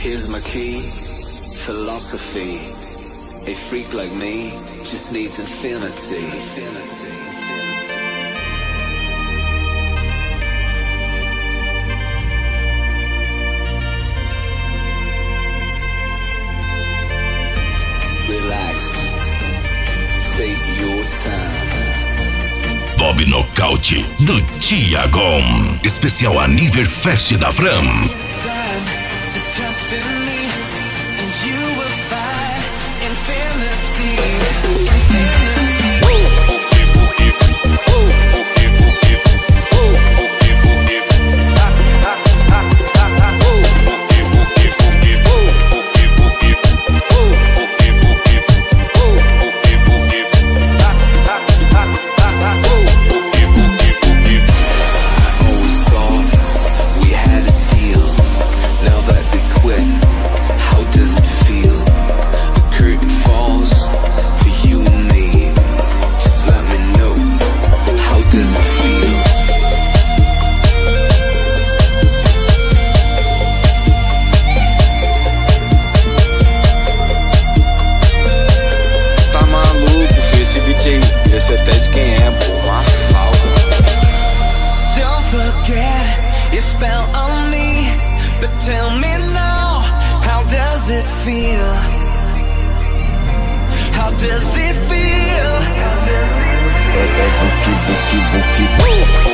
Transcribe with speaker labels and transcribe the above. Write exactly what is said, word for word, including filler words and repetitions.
Speaker 1: Here's my key, philosophy. A freak like me just needs infinity. Infinity. Relax, take your time.
Speaker 2: Bob Nocaute do Tiagão. Especial Aniverfest da Fram.
Speaker 3: How does it feel? How does it feel?